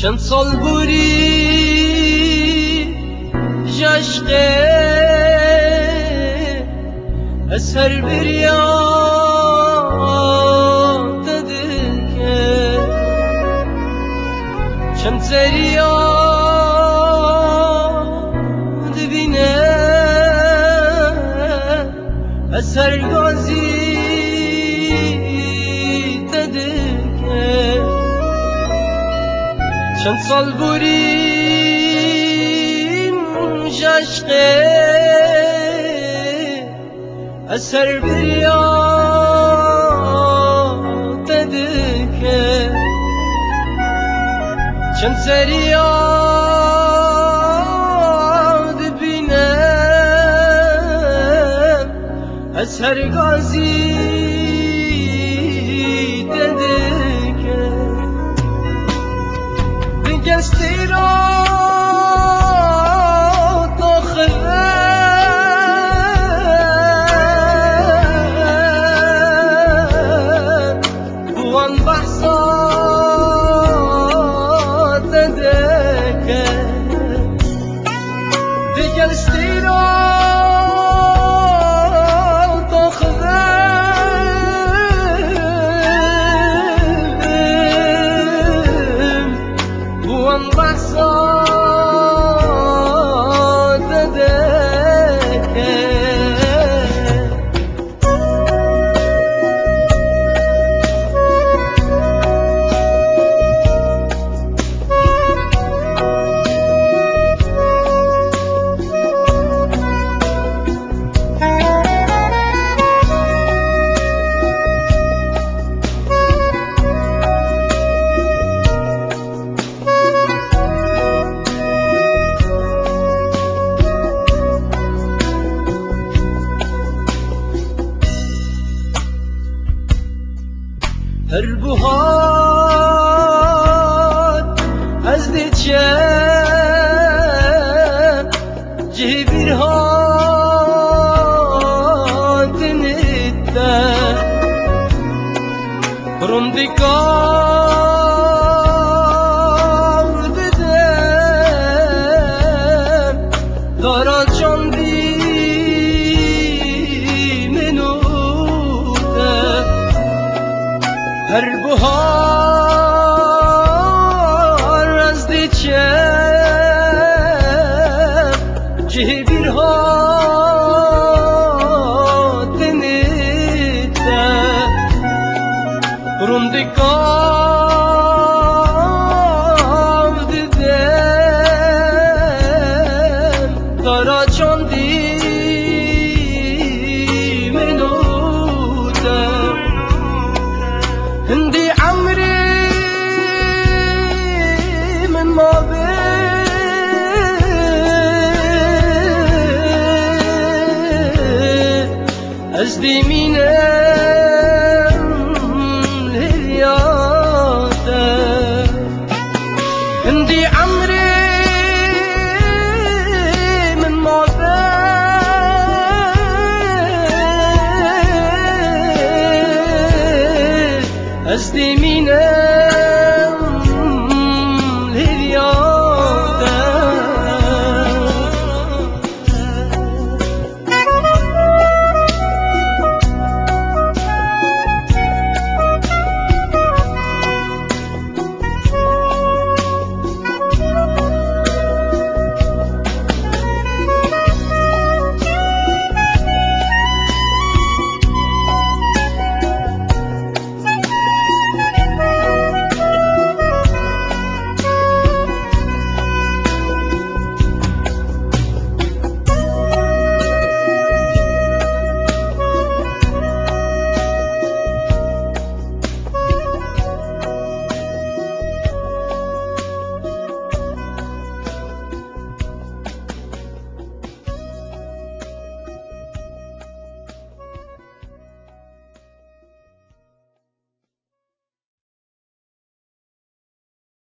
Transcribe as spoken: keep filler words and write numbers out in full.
چند سال بوری جشقه از هر بریاد ددکه چند زریاد بینه از هر گازی ددکه چند سال بوریم جشقه از هر بریاد ددکه چند زریاد بینم از هر گازی ددکه دستی را داخله بوان بحثات ددکه دستی را داخله بوان بحثات ددکه هر بوهات از دیچه جهبیر هات نیده رندگار بدم دارا چندی هر بهار از دیچه جهبیر هات نیده رندگار دیدم دارا چندی منودم هندي عمري من ما بيه أزدي مينم الهرياده هندي عمري من ما بيه أزدي مينم